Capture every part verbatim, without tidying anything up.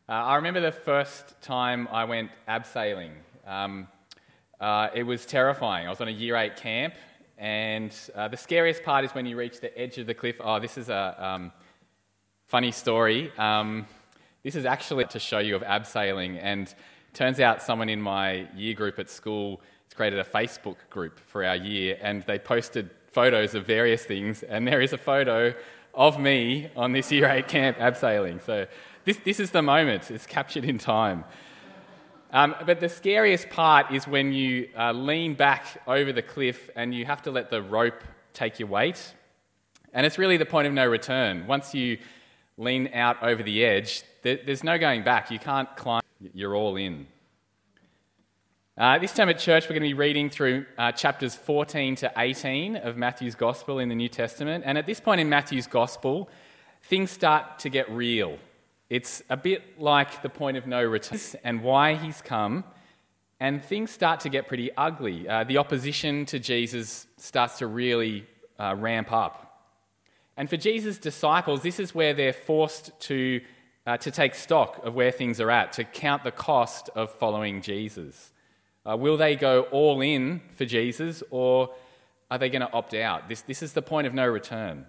Uh, I remember the first time I went abseiling. Um, uh, it was terrifying. I was on a year eight camp, and uh, the scariest part is when you reach the edge of the cliff. Oh, this is a um, funny story. Um, this is actually to show you of abseiling, and turns out someone in my year group at school has created a Facebook group for our year, and they posted photos of various things, and there is a photo of me on this year eight camp abseiling. So this this is the moment. It's captured in time. Um, but the scariest part is when you uh, lean back over the cliff and you have to let the rope take your weight. And it's really the point of no return. Once you lean out over the edge, there, there's no going back. You can't climb. You're all in. Uh, this time at church, we're going to be reading through uh, chapters fourteen to eighteen of Matthew's Gospel in the New Testament. And at this point in Matthew's Gospel, things start to get real. It's a bit like the point of no return and why he's come, and things start to get pretty ugly. Uh, the opposition to Jesus starts to really uh, ramp up. And for Jesus' disciples, this is where they're forced to, uh, to take stock of where things are at, to count the cost of following Jesus. Uh, will they go all in for Jesus, or are they going to opt out? This, this is the point of no return.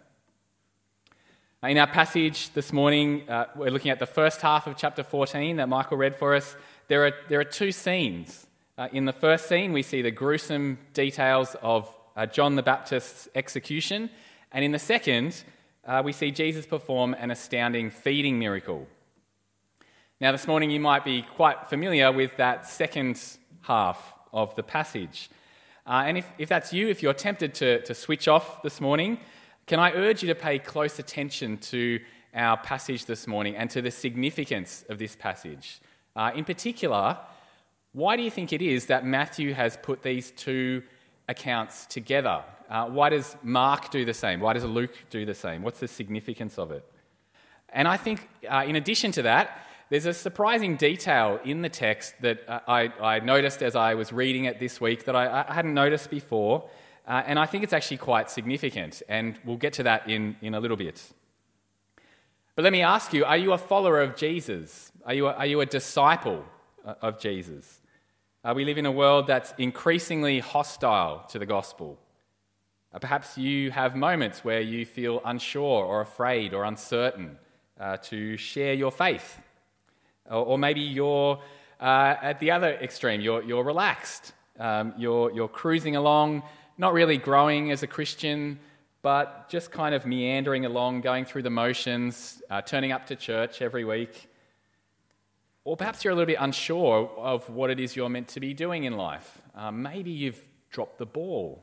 In our passage this morning, uh, we're looking at the first half of chapter fourteen that Michael read for us. There are, there are two scenes. Uh, in the first scene, we see the gruesome details of uh, John the Baptist's execution. And in the second, uh, we see Jesus perform an astounding feeding miracle. Now, this morning, you might be quite familiar with that second half of the passage. Uh, and if, if that's you, if you're tempted to, to switch off this morning, can I urge you to pay close attention to our passage this morning and to the significance of this passage? Uh, in particular, why do you think it is that Matthew has put these two accounts together? Uh, why does Mark do the same? Why does Luke do the same? What's the significance of it? And I think uh, in addition to that, there's a surprising detail in the text that uh, I, I noticed as I was reading it this week that I, I hadn't noticed before, uh, and I think it's actually quite significant, and we'll get to that in, in a little bit. But let me ask you, are you a follower of Jesus? Are you a, are you a disciple of Jesus? Uh, we live in a world that's increasingly hostile to the gospel. Uh, perhaps you have moments where you feel unsure or afraid or uncertain uh, to share your faith. Or maybe you're uh, at the other extreme. You're, you're relaxed. Um, you're, you're cruising along, not really growing as a Christian, but just kind of meandering along, going through the motions, uh, turning up to church every week. Or perhaps you're a little bit unsure of what it is you're meant to be doing in life. Um, maybe you've dropped the ball.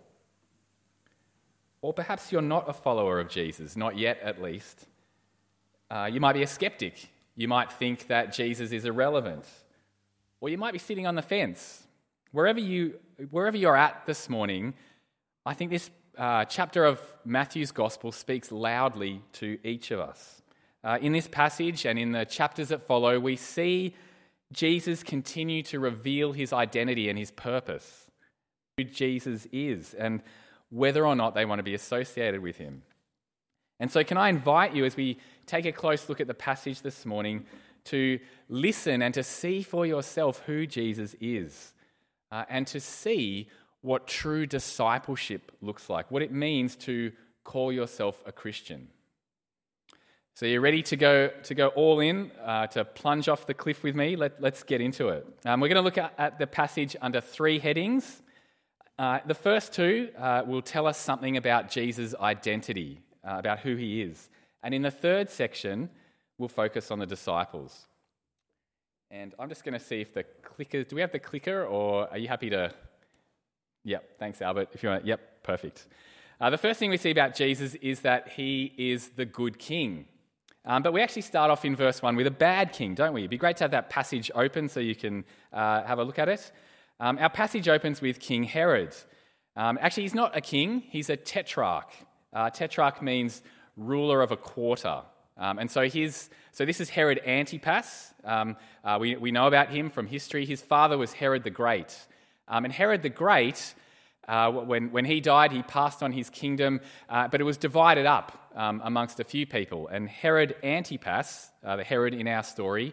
Or perhaps you're not a follower of Jesus, not yet at least. Uh, you might be a skeptic. You might think that Jesus is irrelevant, or you might be sitting on the fence. Wherever you, wherever you're at this morning, I think this uh, chapter of Matthew's Gospel speaks loudly to each of us. Uh, in this passage and in the chapters that follow, we see Jesus continue to reveal his identity and his purpose, who Jesus is, and whether or not they want to be associated with him. And so can I invite you, as we take a close look at the passage this morning, to listen and to see for yourself who Jesus is, uh, and to see what true discipleship looks like, what it means to call yourself a Christian. So you're ready to go to go all in, uh, to plunge off the cliff with me? Let, let's get into it. Um, we're going to look at, at the passage under three headings. Uh, the first two uh, will tell us something about Jesus' identity, Uh, about who he is. And in the third section, we'll focus on the disciples. And I'm just going to see if the clicker... Do we have the clicker, or are you happy to... Yep, thanks, Albert. If you want... Yep, perfect. Uh, the first thing we see about Jesus is that he is the good king. Um, but we actually start off in verse one with a bad king, don't we? It'd be great to have that passage open so you can uh, have a look at it. Um, our passage opens with King Herod. Um, actually, he's not a king, he's a tetrarch. Uh, tetrarch means ruler of a quarter. Um, and so his, so this is Herod Antipas. Um, uh, we, we know about him from history. His father was Herod the Great. Um, and Herod the Great, uh, when, when he died, he passed on his kingdom, uh, but it was divided up um, amongst a few people. And Herod Antipas, uh, the Herod in our story,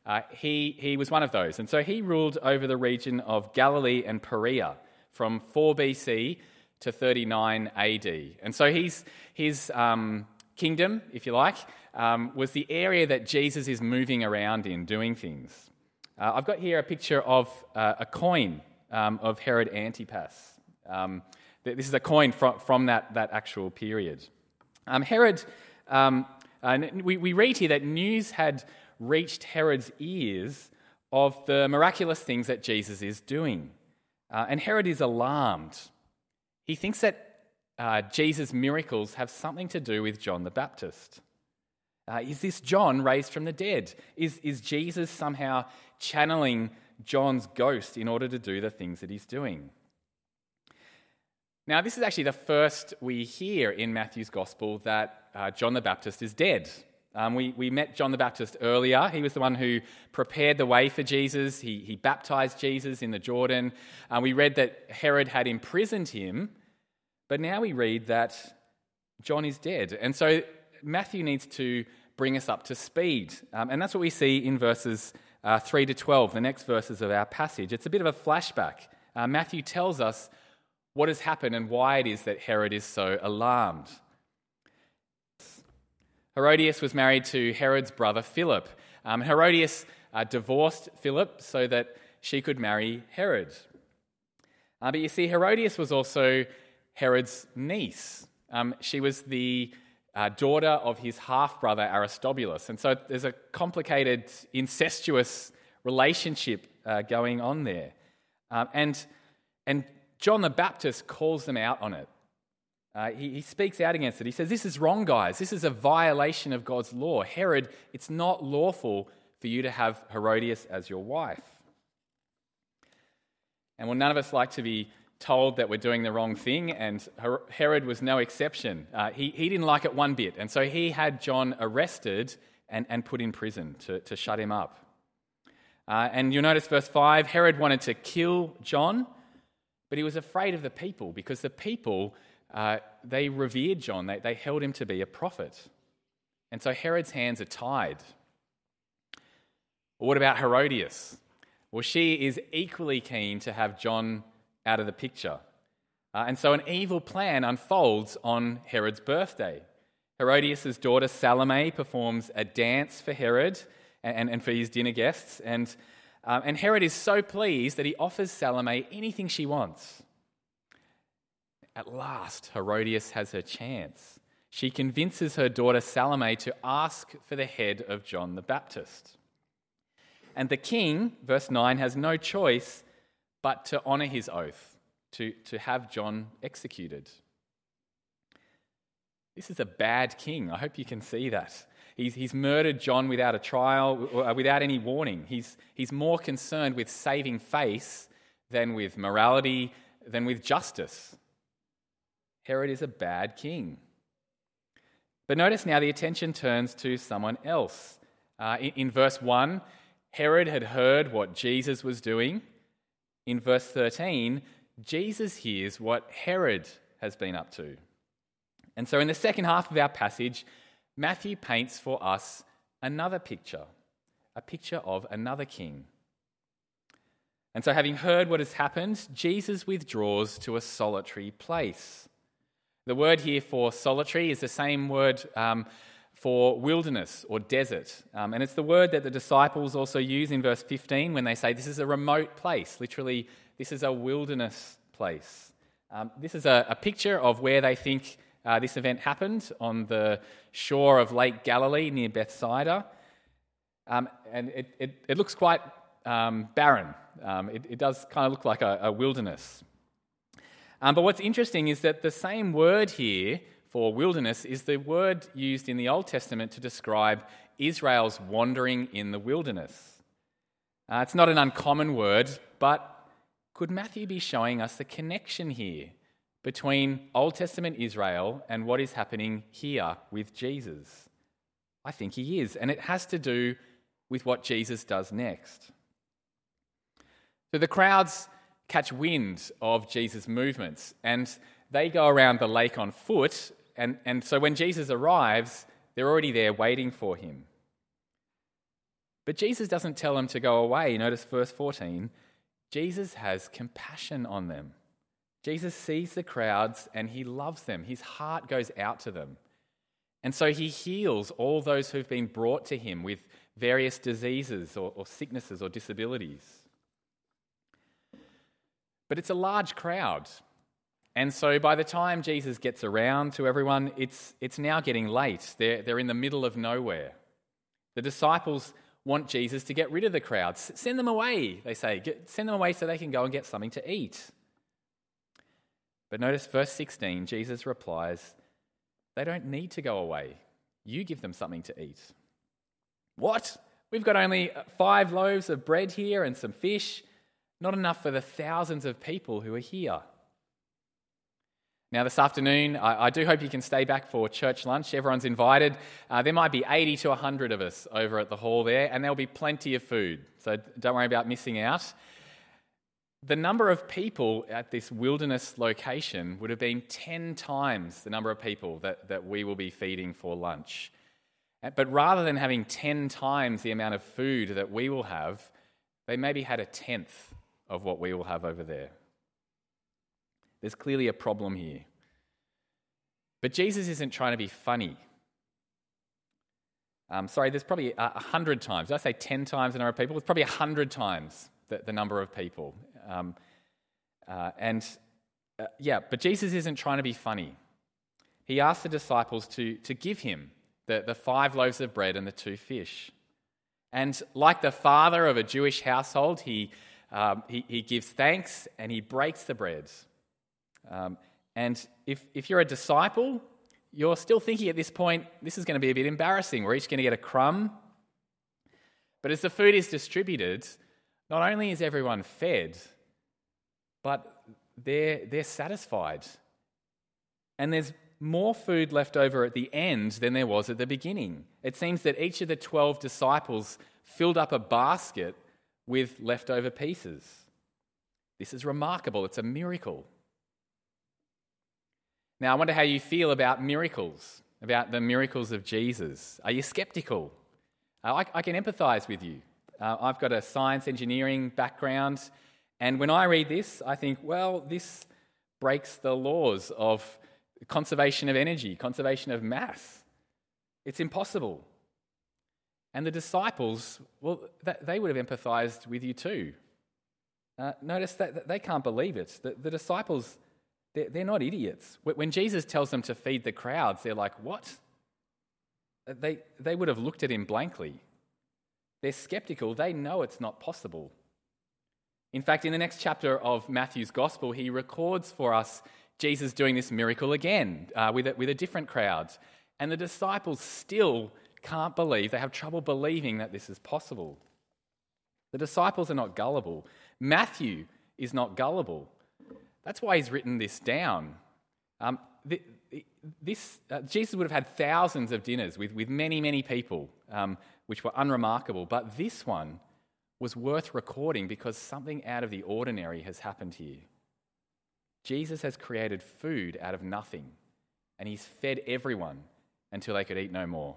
uh, he, he was one of those. And so he ruled over the region of Galilee and Perea from four B C to thirty-nine A D. And so he's, his um, kingdom, if you like, um, was the area that Jesus is moving around in, doing things. Uh, I've got here a picture of uh, a coin um, of Herod Antipas. Um, this is a coin from, from that, that actual period. Um, Herod, um, uh, we, we read here that news had reached Herod's ears of the miraculous things that Jesus is doing. Uh, and Herod is alarmed. He thinks that uh, Jesus' miracles have something to do with John the Baptist. Uh, is this John raised from the dead? Is, is Jesus somehow channeling John's ghost in order to do the things that he's doing? Now, this is actually the first we hear in Matthew's Gospel that uh, John the Baptist is dead. Um, we, we met John the Baptist earlier. He was the one who prepared the way for Jesus. He, he baptized Jesus in the Jordan. Uh, we read that Herod had imprisoned him, but now we read that John is dead. And so Matthew needs to bring us up to speed. Um, and that's what we see in verses uh, three to twelve, the next verses of our passage. It's a bit of a flashback. Uh, Matthew tells us what has happened and why it is that Herod is so alarmed. Herodias was married to Herod's brother Philip. Um, Herodias uh, divorced Philip so that she could marry Herod. Uh, but you see, Herodias was also Herod's niece. Um, she was the uh, daughter of his half-brother Aristobulus. And so there's a complicated, incestuous relationship uh, going on there. Um, and, and John the Baptist calls them out on it. Uh, he, he speaks out against it. He says, this is wrong, guys. This is a violation of God's law. Herod, it's not lawful for you to have Herodias as your wife. And well, none of us like to be told that we're doing the wrong thing, and Her- Herod was no exception. Uh, he, he didn't like it one bit, and so he had John arrested and, and put in prison to, to shut him up. Uh, and you'll notice verse five, Herod wanted to kill John, but he was afraid of the people because the people, uh, they revered John. They, they held him to be a prophet. And so Herod's hands are tied. But what about Herodias? Well, she is equally keen to have John out of the picture. Uh, and so an evil plan unfolds on Herod's birthday. Herodias' daughter Salome performs a dance for Herod and, and for his dinner guests. And Um, and Herod is so pleased that he offers Salome anything she wants. At last, Herodias has her chance. She convinces her daughter Salome to ask for the head of John the Baptist. And the king, verse nine, has no choice but to honour his oath, to, to have John executed. This is a bad king. I hope you can see that. He's, he's murdered John without a trial, without any warning. He's, he's more concerned with saving face than with morality, than with justice. Herod is a bad king. But notice now the attention turns to someone else. Uh, in, in verse one, Herod had heard what Jesus was doing. In verse thirteen, Jesus hears what Herod has been up to. And so in the second half of our passage, Matthew paints for us another picture, a picture of another king. And so having heard what has happened, Jesus withdraws to a solitary place. The word here for solitary is the same word um, for wilderness or desert. Um, and it's the word that the disciples also use in verse fifteen when they say this is a remote place. Literally, this is a wilderness place. Um, this is a, a picture of where they think Uh, this event happened on the shore of Lake Galilee near Bethsaida. Um, and it, it, it looks quite um, barren. Um, it, it does kind of look like a, a wilderness. Um, but what's interesting is that the same word here for wilderness is the word used in the Old Testament to describe Israel's wandering in the wilderness. Uh, it's not an uncommon word, but could Matthew be showing us the connection here between Old Testament Israel and what is happening here with Jesus? I think he is, and it has to do with what Jesus does next. So the crowds catch wind of Jesus' movements, and they go around the lake on foot, and, and so when Jesus arrives, they're already there waiting for him. But Jesus doesn't tell them to go away. Notice verse fourteen. Jesus has compassion on them. Jesus sees the crowds and he loves them. His heart goes out to them. And so he heals all those who've been brought to him with various diseases or, or sicknesses or disabilities. But it's a large crowd. And so by the time Jesus gets around to everyone, it's, it's now getting late. They're, they're in the middle of nowhere. The disciples want Jesus to get rid of the crowds. Send them away, they say. Get, send them away so they can go and get something to eat. But notice verse sixteen, Jesus replies, they don't need to go away. You give them something to eat. What? We've got only five loaves of bread here and some fish. Not enough for the thousands of people who are here. Now, this afternoon, I, I do hope you can stay back for church lunch. Everyone's invited. Uh, there might be eighty to one hundred of us over at the hall there, and there'll be plenty of food, so don't worry about missing out. The number of people at this wilderness location would have been ten times the number of people that, that we will be feeding for lunch. But rather than having ten times the amount of food that we will have, they maybe had a tenth of what we will have over there. There's clearly a problem here. But Jesus isn't trying to be funny. Um, sorry, there's probably a, a hundred times. Did I say ten times the number of people? It's probably a hundred times the, the number of people. Um, uh, and uh, yeah, but Jesus isn't trying to be funny. He asked the disciples to, to give him the, the five loaves of bread and the two fish. And like the father of a Jewish household, he, um, he, he gives thanks and he breaks the bread. Um, and if, if you're a disciple, you're still thinking at this point, this is going to be a bit embarrassing. We're each going to get a crumb. But as the food is distributed, not only is everyone fed, but they're, they're satisfied. And there's more food left over at the end than there was at the beginning. It seems that each of the twelve disciples filled up a basket with leftover pieces. This is remarkable. It's a miracle. Now, I wonder how you feel about miracles, about the miracles of Jesus. Are you skeptical? Uh, I, I can empathise with you. Uh, I've got a science engineering background, and when I read this, I think, well, this breaks the laws of conservation of energy, conservation of mass. It's impossible. And the disciples, well, that, they would have empathised with you too. Uh, notice that they can't believe it. The, the disciples, they're, they're not idiots. When Jesus tells them to feed the crowds, they're like, what? They, they would have looked at him blankly. They're skeptical. They know it's not possible. In fact, in the next chapter of Matthew's Gospel, he records for us Jesus doing this miracle again uh, with, a, with a different crowd. And the disciples still can't believe, they have trouble believing that this is possible. The disciples are not gullible. Matthew is not gullible. That's why he's written this down. Um, the, this uh, Jesus would have had thousands of dinners with, with many, many people, um, which were unremarkable. But this one was worth recording because something out of the ordinary has happened here. Jesus has created food out of nothing, and he's fed everyone until they could eat no more.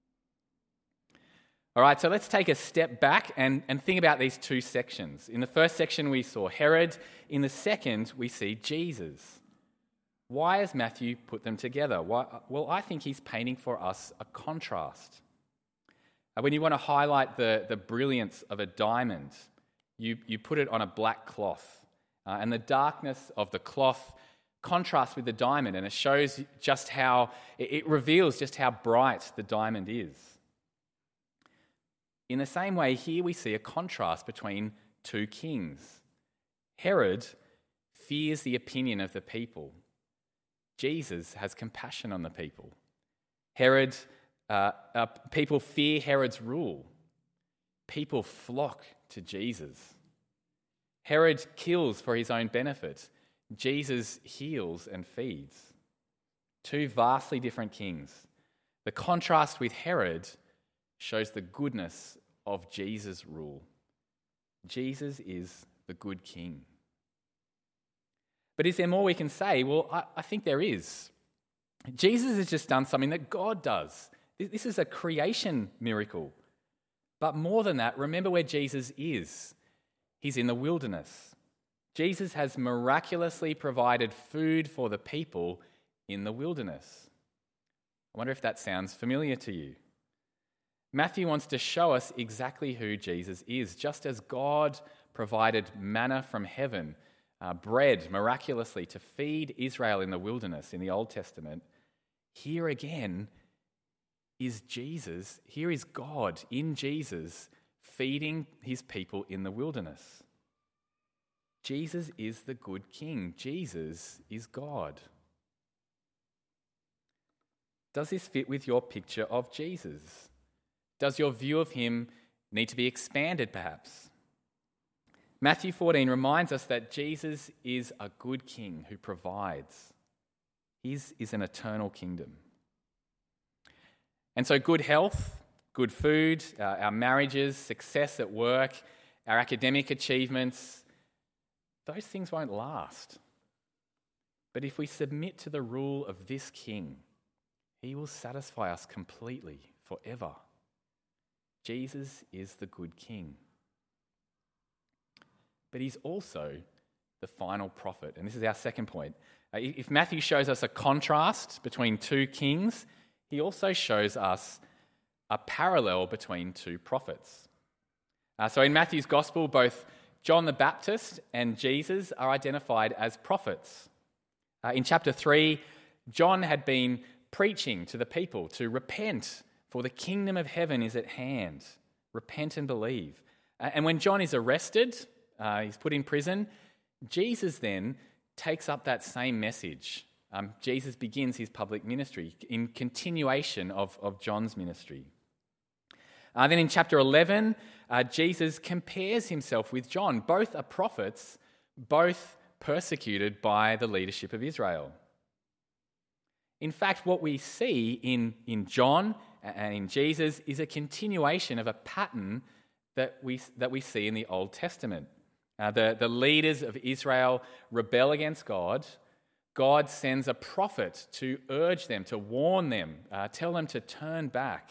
All right, so let's take a step back and, and think about these two sections. In the first section, we saw Herod. In the second, we see Jesus. Why has Matthew put them together? Why, well, I think he's painting for us a contrast. When you want to highlight the, the brilliance of a diamond, you, you put it on a black cloth. Uh, and the darkness of the cloth contrasts with the diamond, and it shows just how, it, it reveals just how bright the diamond is. In the same way, here we see a contrast between two kings. Herod fears the opinion of the people. Jesus has compassion on the people. Herod, uh, uh, people fear Herod's rule. People flock to Jesus. Herod kills for his own benefit. Jesus heals and feeds. Two vastly different kings. The contrast with Herod shows the goodness of Jesus' rule. Jesus is the good king. But is there more we can say? Well, I, I think there is. Jesus has just done something that God does. This is a creation miracle. But more than that, remember where Jesus is. He's in the wilderness. Jesus has miraculously provided food for the people in the wilderness. I wonder if that sounds familiar to you. Matthew wants to show us exactly who Jesus is. Just as God provided manna from heaven, uh, bread miraculously to feed Israel in the wilderness in the Old Testament, here again is Jesus, here is God in Jesus feeding his people in the wilderness. Jesus is the good king. Jesus is God. Does this fit with your picture of Jesus? Does your view of him need to be expanded, perhaps? Matthew fourteen reminds us that Jesus is a good king who provides. His is an eternal kingdom. And so good health, good food, uh, our marriages, success at work, our academic achievements, those things won't last. But if we submit to the rule of this king, he will satisfy us completely, forever. Jesus is the good king. But he's also the final prophet. And this is our second point. Uh, if Matthew shows us a contrast between two kings, he also shows us a parallel between two prophets. Uh, so in Matthew's gospel, both John the Baptist and Jesus are identified as prophets. Uh, in chapter three, John had been preaching to the people to repent, for the kingdom of heaven is at hand. Repent and believe. Uh, and when John is arrested, uh, he's put in prison, Jesus then takes up that same message. Um, Jesus begins his public ministry in continuation of, of John's ministry. Uh, then in chapter eleven, uh, Jesus compares himself with John. Both are prophets, both persecuted by the leadership of Israel. In fact, what we see in, in John and in Jesus is a continuation of a pattern that we, that we see in the Old Testament. Uh, the, the leaders of Israel rebel against God. God sends a prophet to urge them, to warn them, uh, tell them to turn back.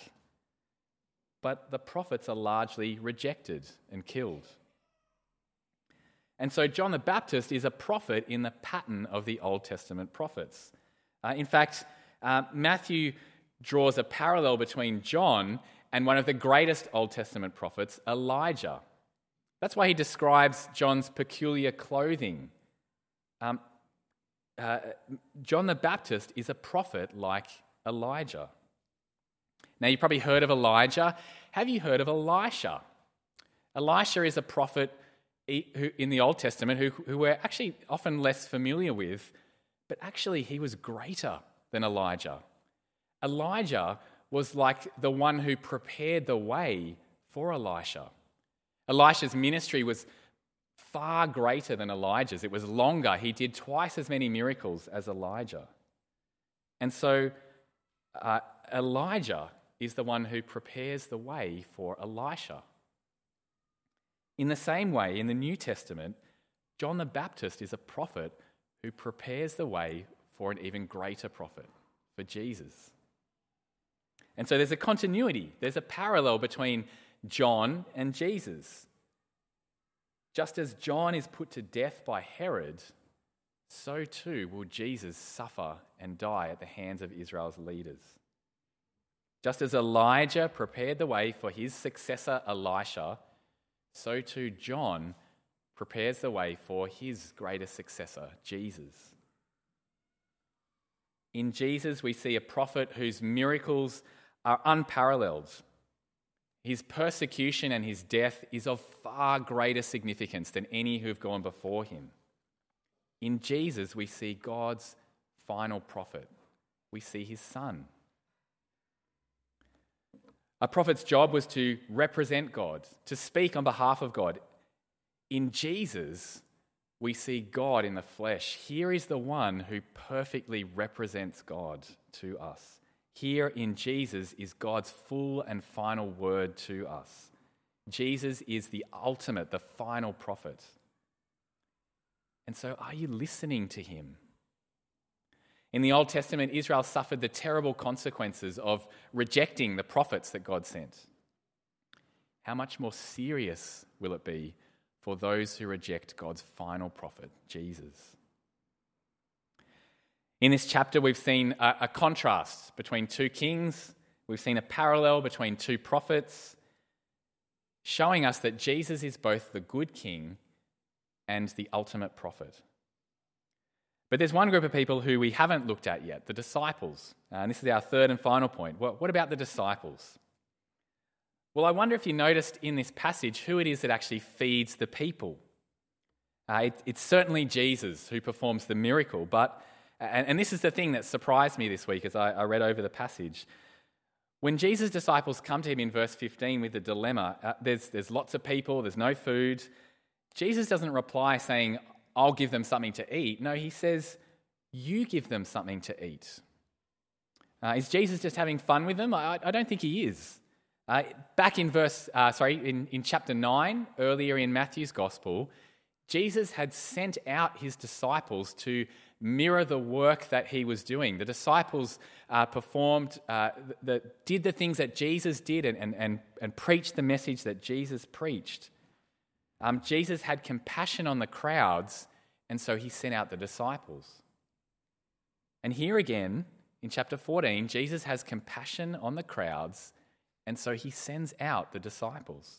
But the prophets are largely rejected and killed. And so John the Baptist is a prophet in the pattern of the Old Testament prophets. Uh, in fact, uh, Matthew draws a parallel between John and one of the greatest Old Testament prophets, Elijah. That's why he describes John's peculiar clothing. Um, uh, John the Baptist is a prophet like Elijah. Now, you've probably heard of Elijah. Have you heard of Elisha? Elisha is a prophet in the Old Testament who, who we're actually often less familiar with, but actually he was greater than Elijah. Elijah was like the one who prepared the way for Elisha. Elisha's ministry was far greater than Elijah's. It was longer. He did twice as many miracles as Elijah. And so uh, Elijah is the one who prepares the way for Elisha. In the same way, in the New Testament, John the Baptist is a prophet who prepares the way for an even greater prophet, for Jesus. And so there's a continuity, there's a parallel between John and Jesus. Just as John is put to death by Herod, so too will Jesus suffer and die at the hands of Israel's leaders. Just as Elijah prepared the way for his successor Elisha, so too John prepares the way for his greatest successor, Jesus. In Jesus, we see a prophet whose miracles are unparalleled. His persecution and his death is of far greater significance than any who have gone before him. In Jesus, we see God's final prophet. We see his son. A prophet's job was to represent God, to speak on behalf of God. In Jesus, we see God in the flesh. Here is the one who perfectly represents God to us. Here in Jesus is God's full and final word to us. Jesus is the ultimate, the final prophet. And so, are you listening to him? In the Old Testament, Israel suffered the terrible consequences of rejecting the prophets that God sent. how much more serious will it be for those who reject God's final prophet, Jesus? In this chapter, we've seen a, a contrast between two kings. We've seen a parallel between two prophets, showing us that Jesus is both the good king and the ultimate prophet. But there's one group of people who we haven't looked at yet, the disciples. Uh, and this is our third and final point. What, what about the disciples? Well, I wonder if you noticed in this passage who it is that actually feeds the people. Uh, it, it's certainly Jesus who performs the miracle, but, and, and this is the thing that surprised me this week as I, I read over the passage. When Jesus' disciples come to him in verse fifteen with the dilemma, uh, there's, there's lots of people, there's no food, Jesus doesn't reply saying, I'll give them something to eat. No, he says, you give them something to eat. Uh, is Jesus just having fun with them? I, I don't think he is. Uh, back in verse, uh, sorry, in, in chapter nine, earlier in Matthew's gospel, Jesus had sent out his disciples to mirror the work that he was doing. The disciples uh, performed, uh, the, did the things that Jesus did and, and, and, and preached the message that Jesus preached. Um, Jesus had compassion on the crowds, and so he sent out the disciples. And here again, in chapter fourteen, Jesus has compassion on the crowds, and so he sends out the disciples.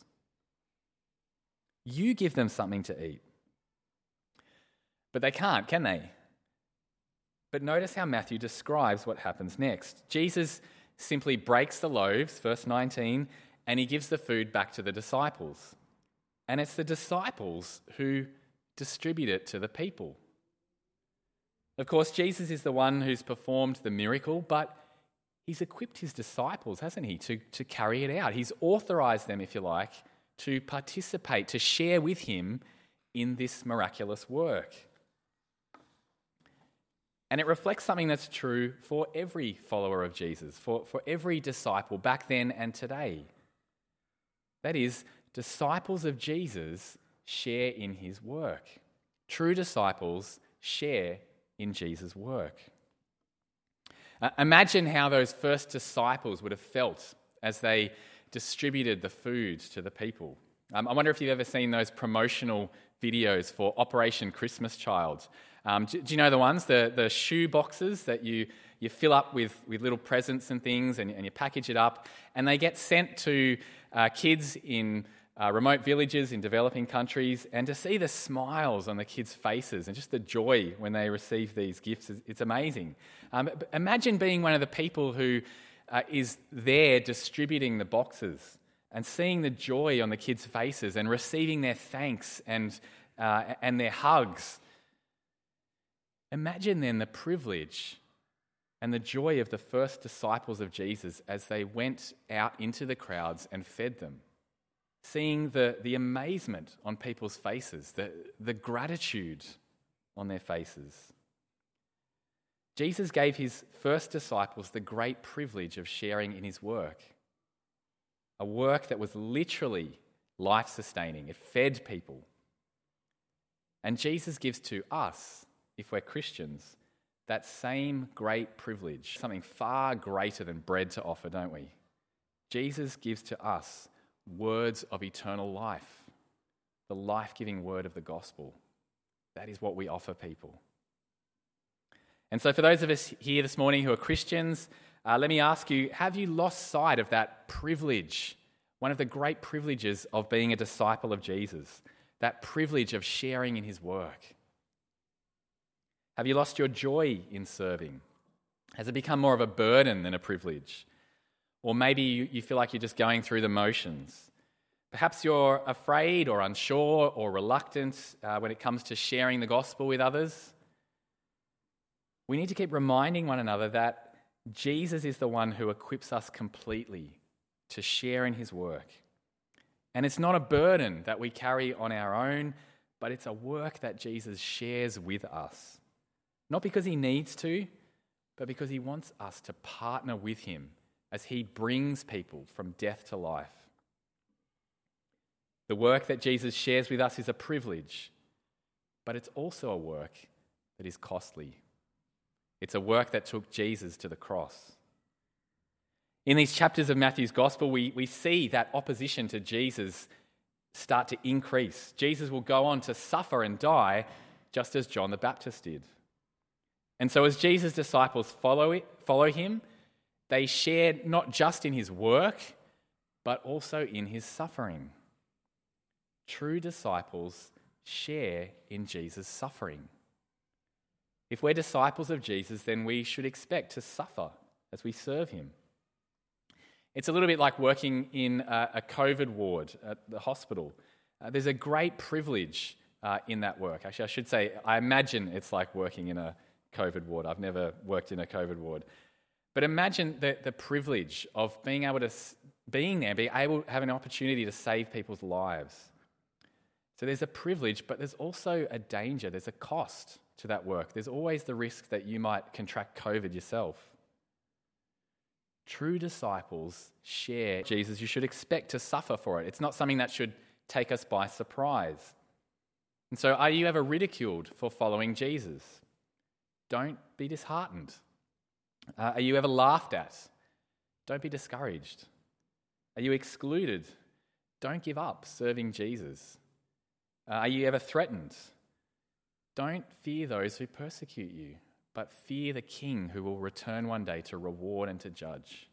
You give them something to eat. But they can't, can they? But notice how Matthew describes what happens next. Jesus simply breaks the loaves, verse nineteen, and he gives the food back to the disciples. And it's the disciples who distribute it to the people. Of course, Jesus is the one who's performed the miracle, but he's equipped his disciples, hasn't he, to, to carry it out. He's authorized them, if you like, to participate, to share with him in this miraculous work. And it reflects something that's true for every follower of Jesus, for, for every disciple back then and today. That is, disciples of Jesus share in his work. True disciples share in Jesus' work. Uh, imagine how those first disciples would have felt as they distributed the food to the people. Um, I wonder if you've ever seen those promotional videos for Operation Christmas Child. Um, do, do you know the ones, the, the shoe boxes that you, you fill up with, with little presents and things and, and you package it up, and they get sent to uh, kids in uh, remote villages in developing countries, and to see the smiles on the kids' faces and just the joy when they receive these gifts, it's amazing. Um, imagine being one of the people who uh, is there distributing the boxes and seeing the joy on the kids' faces and receiving their thanks and uh, and their hugs. Imagine then the privilege and the joy of the first disciples of Jesus as they went out into the crowds and fed them. Seeing the, the amazement on people's faces, the, the gratitude on their faces. Jesus gave his first disciples the great privilege of sharing in his work. A work that was literally life-sustaining. It fed people. And Jesus gives to us, if we're Christians, that same great privilege, something far greater than bread to offer, don't we? Jesus gives to us words of eternal life, the life-giving word of the gospel. That is what we offer people. And so for those of us here this morning who are Christians, uh, let me ask you, have you lost sight of that privilege, one of the great privileges of being a disciple of Jesus, that privilege of sharing in his work? Have you lost your joy in serving? Has it become more of a burden than a privilege? Or maybe you, you feel like you're just going through the motions. Perhaps you're afraid or unsure or reluctant uh, when it comes to sharing the gospel with others. We need to keep reminding one another that Jesus is the one who equips us completely to share in his work. And it's not a burden that we carry on our own, but it's a work that Jesus shares with us. Not because he needs to, but because he wants us to partner with him as he brings people from death to life. The work that Jesus shares with us is a privilege, but it's also a work that is costly. It's a work that took Jesus to the cross. In these chapters of Matthew's Gospel, we, we see that opposition to Jesus start to increase. Jesus will go on to suffer and die just as John the Baptist did. And so as Jesus' disciples follow, it, follow him, they share not just in his work, but also in his suffering. True disciples share in Jesus' suffering. If we're disciples of Jesus, then we should expect to suffer as we serve him. It's a little bit like working in a, a COVID ward at the hospital. Uh, there's a great privilege uh, in that work. Actually, I should say, I imagine it's like working in a COVID ward. I've never worked in a COVID ward. But imagine the, the privilege of being able to, being there, being able to have an opportunity to save people's lives. So there's a privilege, but there's also a danger. There's a cost to that work. There's always the risk that you might contract COVID yourself. True disciples share Jesus. You should expect to suffer for it. It's not something that should take us by surprise. And so are you ever ridiculed for following Jesus? Don't be disheartened. Uh, are you ever laughed at? Don't be discouraged. Are you excluded? Don't give up serving Jesus. Uh, are you ever threatened? Don't fear those who persecute you, but fear the King who will return one day to reward and to judge.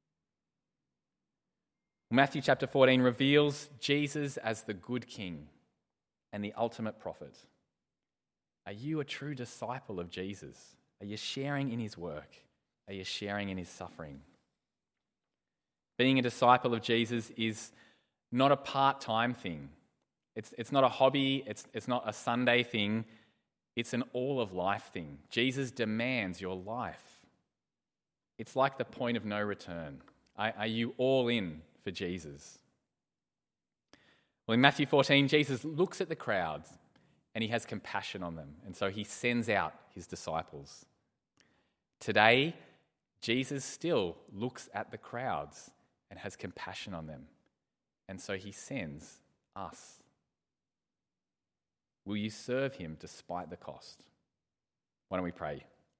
Matthew chapter fourteen reveals Jesus as the good King and the ultimate prophet. Are you a true disciple of Jesus? Are you sharing in his work? Are you sharing in his suffering? Being a disciple of Jesus is not a part-time thing. It's, it's not a hobby. It's, it's not a Sunday thing. It's an all-of-life thing. Jesus demands your life. It's like the point of no return. Are, are you all in for Jesus? Well, in Matthew fourteen, Jesus looks at the crowds and he has compassion on them. And so he sends out his disciples. Today, Jesus still looks at the crowds and has compassion on them. And so he sends us. Will you serve him despite the cost? Why don't we pray?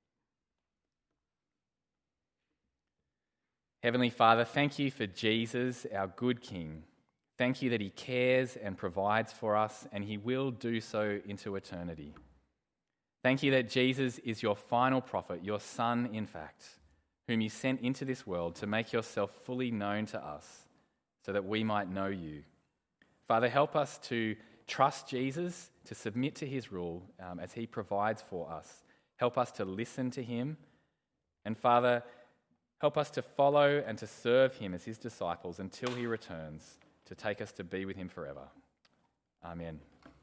Heavenly Father, thank you for Jesus, our good King. Thank you that he cares and provides for us, and he will do so into eternity. Thank you that Jesus is your final prophet, your Son, in fact, whom you sent into this world to make yourself fully known to us so that we might know you. Father, help us to trust Jesus, to submit to his rule um, as he provides for us. Help us to listen to him. And Father, help us to follow and to serve him as his disciples until he returns to take us to be with him forever. Amen.